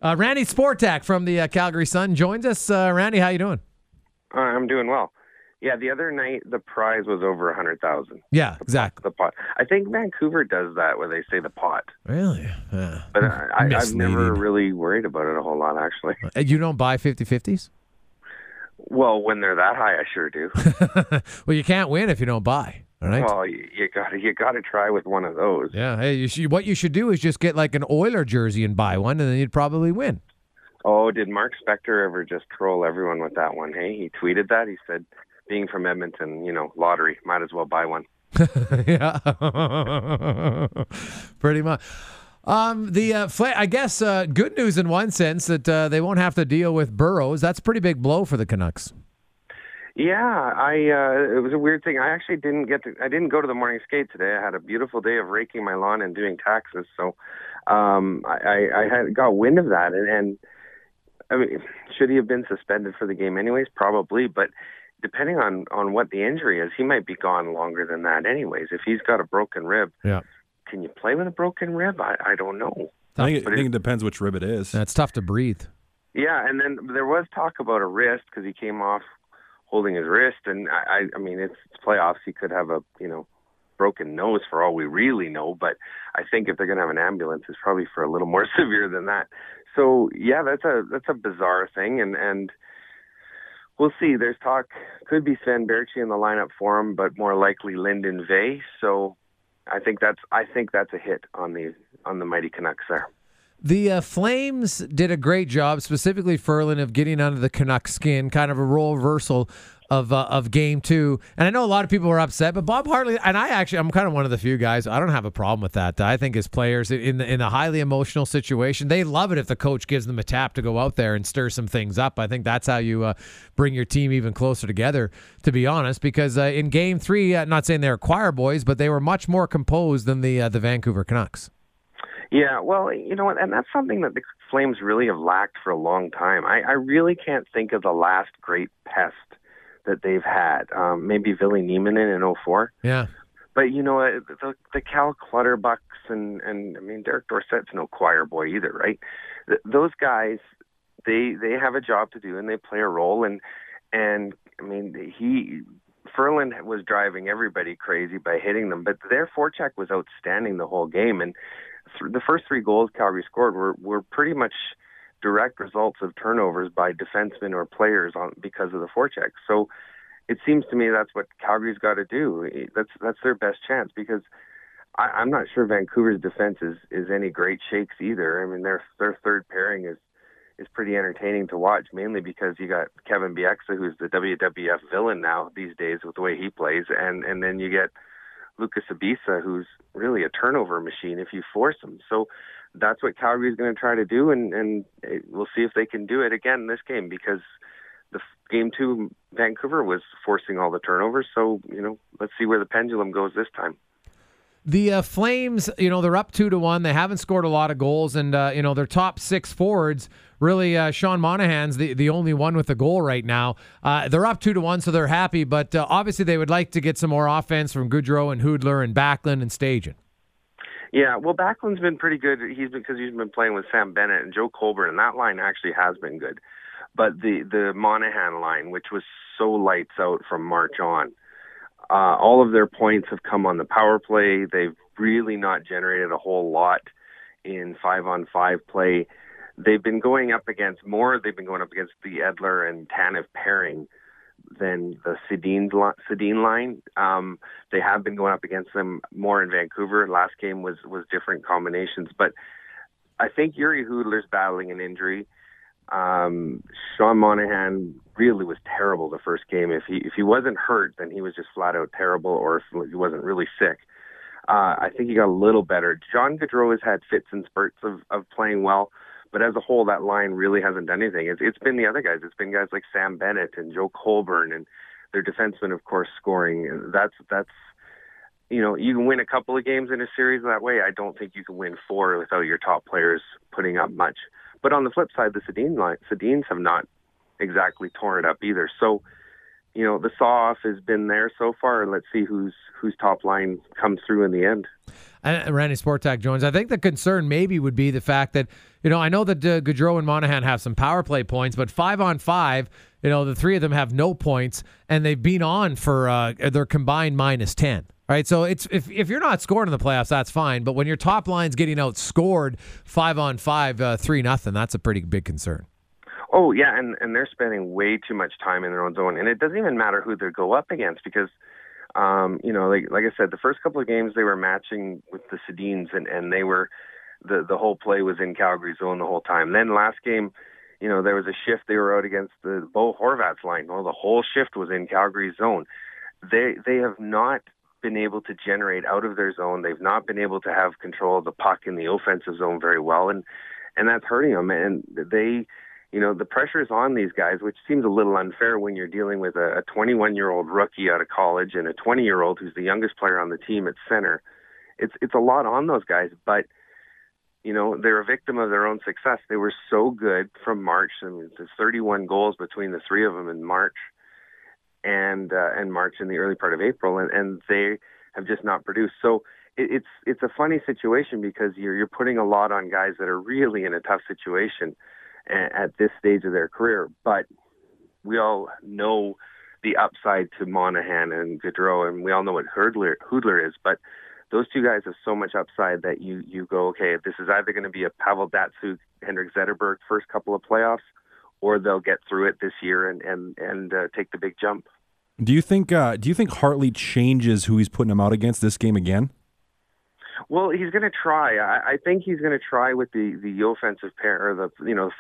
Randy Sportak from the Calgary Sun joins us. Randy, how you doing? I'm doing well. Yeah, the other night the prize was over 100,000. Yeah, exactly. The pot. I think Vancouver does that where they say the pot. Really? Yeah. But I've never really worried about it a whole lot, actually. You don't buy 50-50s? Well, when they're that high, I sure do. Well, you can't win if you don't buy. All right. Well, you gotta try with one of those. Yeah. Hey, what you should do is just get like an Oiler jersey and buy one, and then you'd probably win. Oh, did Mark Spector ever just troll everyone with that one? Hey, he tweeted that. He said, being from Edmonton, lottery, might as well buy one. Yeah. Pretty much. I guess good news in one sense that they won't have to deal with Burrows. That's a pretty big blow for the Canucks. Yeah, it was a weird thing. I actually I didn't go to the morning skate today. I had a beautiful day of raking my lawn and doing taxes. So, I had got wind of that. And I mean, should he have been suspended for the game anyways? Probably. But depending on what the injury is, he might be gone longer than that anyways. If he's got a broken rib, yeah. Can you play with a broken rib? I don't know. I think it depends which rib it is. It's tough to breathe. Yeah, and then there was talk about a wrist because he came off holding his wrist, and I mean it's playoffs. He could have a broken nose for all we really know. But I think if they're going to have an ambulance, it's probably for a little more severe than that. So yeah, that's a bizarre thing, and we'll see. There's talk could be Sven Baertschi in the lineup for him, but more likely Lyndon Vay. So I think that's a hit on the mighty Canucks there. The Flames did a great job, specifically Ferland, of getting under the Canucks' skin, kind of a role reversal of Game 2. And I know a lot of people were upset, but Bob Hartley, and I'm kind of one of the few guys, I don't have a problem with that. I think as players, in a highly emotional situation, they love it if the coach gives them a tap to go out there and stir some things up. I think that's how you bring your team even closer together, to be honest, because in Game 3, not saying they're choir boys, but they were much more composed than the Vancouver Canucks. Yeah, well, you know what, and that's something that the Flames really have lacked for a long time. I really can't think of the last great pest that they've had. Maybe Ville Nieminen in 2004. Yeah. But, the Cal Clutterbucks and I mean, Derek Dorsett's no choir boy either, right? Those guys, they have a job to do, and they play a role. And I mean, Ferland was driving everybody crazy by hitting them, but their forecheck was outstanding the whole game. And the first 3 goals Calgary scored were pretty much direct results of turnovers by defensemen or players because of the forecheck. So it seems to me that's what Calgary's got to do. That's their best chance, because I'm not sure Vancouver's defense is any great shakes either. I mean, their third pairing is pretty entertaining to watch, mainly because you got Kevin Bieksa, who's the WWF villain now these days with the way he plays, and then you get Lucas Abisa, who's really a turnover machine if you force him. So that's what Calgary's going to try to do, and we'll see if they can do it again in this game, because the Game 2, Vancouver was forcing all the turnovers. So, let's see where the pendulum goes this time. The Flames, they're up 2-1. They haven't scored a lot of goals, and their top 6 forwards, really, Sean Monahan's the only one with a goal right now. They're up 2-1, so they're happy, but obviously they would like to get some more offense from Goodrow and Hoodler and Backlund and Stajan. Yeah, well, Backlund's been pretty good. Because he's been playing with Sam Bennett and Joe Colbert, and that line actually has been good. But the Monahan line, which was so lights out from March on, all of their points have come on the power play. They've really not generated a whole lot in 5-on-5 play. They've been going up against the Edler and Tanev pairing than the Sedin line. They have been going up against them more in Vancouver. Last game was different combinations, but I think Yuri Hoodler's battling an injury. Sean Monahan really was terrible the first game. If he wasn't hurt, then he was just flat out terrible, or if he wasn't really sick. I think he got a little better. John Gaudreau has had fits and spurts of playing well, but as a whole, that line really hasn't done anything. It's been the other guys. It's been guys like Sam Bennett and Joe Colburn, and their defensemen, of course, scoring. That's you can win a couple of games in a series that way. I don't think you can win 4 without your top players putting up much. But on the flip side, the Sedins have not exactly torn it up either. So, the saw-off has been there so far, and let's see whose top line comes through in the end. And Randy Sportak joins. I think the concern maybe would be the fact that, I know that Gaudreau and Monahan have some power play points, but 5-on-5, the three of them have no points, and they've been on for their combined -10. Right, so it's if you're not scoring in the playoffs, that's fine. But when your top line's getting outscored 5-on-5, 3-0, that's a pretty big concern. Oh yeah, and they're spending way too much time in their own zone, and it doesn't even matter who they go up against because, like I said, the first couple of games they were matching with the Sedins, and they were the whole play was in Calgary zone the whole time. Then last game, there was a shift they were out against the Bo Horvat's line. Well, the whole shift was in Calgary zone. They have not been able to generate out of their zone. They've not been able to have control of the puck in the offensive zone very well, and that's hurting them. And they, the pressure is on these guys, which seems a little unfair when you're dealing with a 21-year-old rookie out of college and a 20-year-old who's the youngest player on the team at center. It's a lot on those guys, but they're a victim of their own success. They were so good from March. I mean, there's 31 goals between the three of them in March. And March in the early part of April, and they have just not produced. So it's a funny situation because you're putting a lot on guys that are really in a tough situation at this stage of their career. But we all know the upside to Monahan and Gaudreau, and we all know what Hudler is. But those two guys have so much upside that you go, okay, this is either going to be a Pavel Datsyuk, Henrik Zetterberg first couple of playoffs, or they'll get through it this year and take the big jump. Do you think Hartley changes who he's putting him out against this game again? Well, he's going to try. I think he's going to try with the offensive pair or the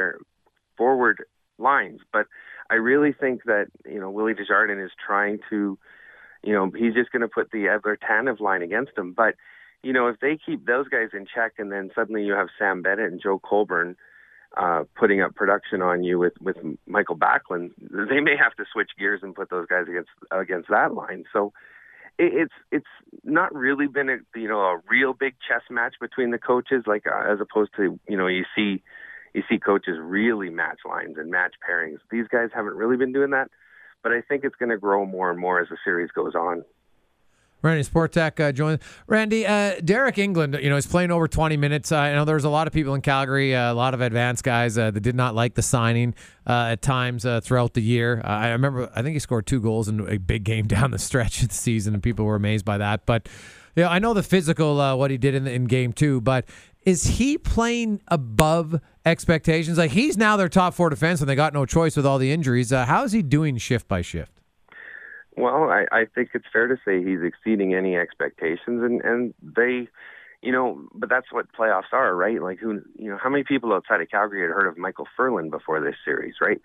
forward lines. But I really think that Willie Desjardins is trying to, he's just going to put the Edler Tanev line against him. But if they keep those guys in check, and then suddenly you have Sam Bennett and Joe Colborne putting up production on you with Michael Backlund, they may have to switch gears and put those guys against that line. So it's not really been a real big chess match between the coaches, like as opposed to you see coaches really match lines and match pairings. These guys haven't really been doing that, but I think it's going to grow more and more as the series goes on. Randy Sportek joined. Randy, Derek England, is playing over 20 minutes. I know there's a lot of people in Calgary, a lot of advanced guys that did not like the signing at times throughout the year. I think he scored 2 goals in a big game down the stretch of the season, and people were amazed by that. But I know the physical, what he did in game 2, but is he playing above expectations? Like, he's now their top 4 defenseman. They got no choice with all the injuries. How is he doing shift by shift? Well, I think it's fair to say he's exceeding any expectations, and they, but that's what playoffs are, right? Like, how many people outside of Calgary had heard of Michael Ferland before this series, right?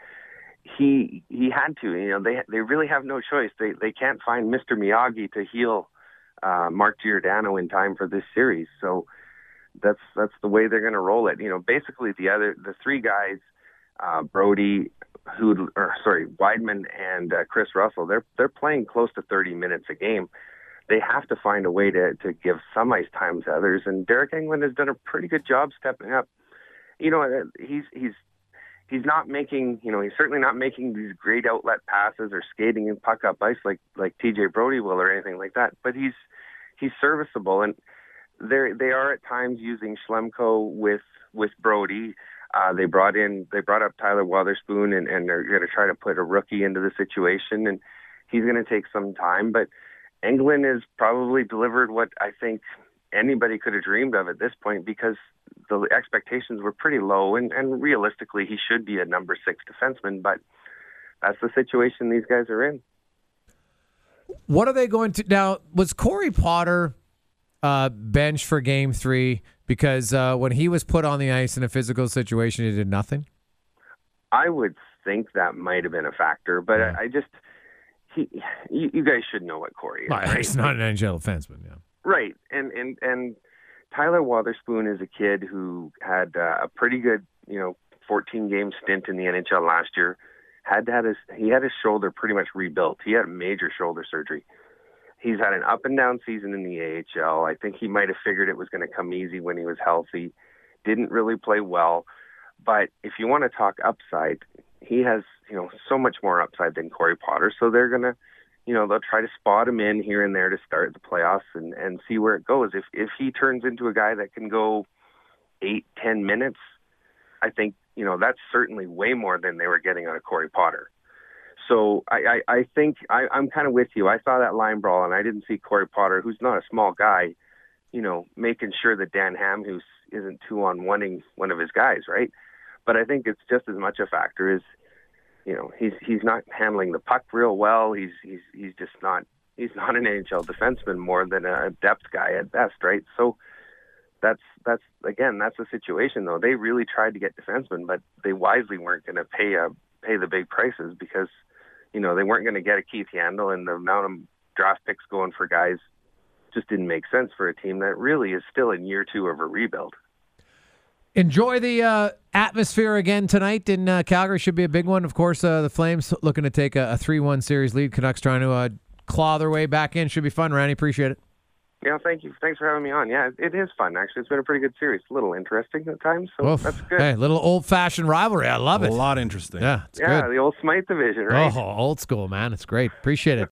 He had to, they really have no choice. They can't find Mr. Miyagi to heal Mark Giordano in time for this series, so that's the way they're going to roll it. Basically the 3 guys, Brody, Weidman and Chris Russell, they're playing close to 30 minutes a game. They have to find a way to give some ice time to others, and Derek England has done a pretty good job stepping up. He's not making, he's certainly not making these great outlet passes or skating and puck up ice like TJ Brody will or anything like that, but he's serviceable, and they are at times using Schlemko with Brody. They brought up Tyler Wotherspoon, and they're going to try to put a rookie into the situation, and he's going to take some time. But England has probably delivered what I think anybody could have dreamed of at this point, because the expectations were pretty low, and realistically he should be a number 6 defenseman, but that's the situation these guys are in. What are they going to now? Was Corey Potter benched for Game 3 because when he was put on the ice in a physical situation, he did nothing? I would think that might have been a factor, but yeah. You guys should know what Corey is. Right? He's not an NHL defenseman, yeah. Right, and Tyler Wotherspoon is a kid who had a pretty good 14-game stint in the NHL last year. He had his shoulder pretty much rebuilt. He had major shoulder surgery. He's had an up and down season in the AHL. I think he might have figured it was going to come easy when he was healthy. Didn't really play well. But if you want to talk upside, he has, so much more upside than Corey Potter. So they're going to, they'll try to spot him in here and there to start the playoffs and see where it goes. If he turns into a guy that can go 8-10 minutes, I think, that's certainly way more than they were getting out of Corey Potter. So I think I'm kind of with you. I saw that line brawl, and I didn't see Corey Potter, who's not a small guy, making sure that Dan Hamhuis isn't 2-on-1ing one of his guys, right? But I think it's just as much a factor as, he's not handling the puck real well. He's just not. He's not an NHL defenseman more than a depth guy at best, right? So that's the situation though. They really tried to get defensemen, but they wisely weren't going to pay the big prices because, they weren't going to get a Keith Yandle, and the amount of draft picks going for guys just didn't make sense for a team that really is still in year 2 of a rebuild. Enjoy the atmosphere again tonight in Calgary. Should be a big one. Of course, the Flames looking to take a 3-1 series lead. Canucks trying to claw their way back in. Should be fun, Randy. Appreciate it. Yeah, thank you. Thanks for having me on. Yeah, it is fun, actually. It's been a pretty good series. A little interesting at times, so that's good. Hey, little old-fashioned rivalry. I love it. A lot interesting. Yeah, it's good. good. The old Smythe division, right? Oh, old school, man. It's great. Appreciate it.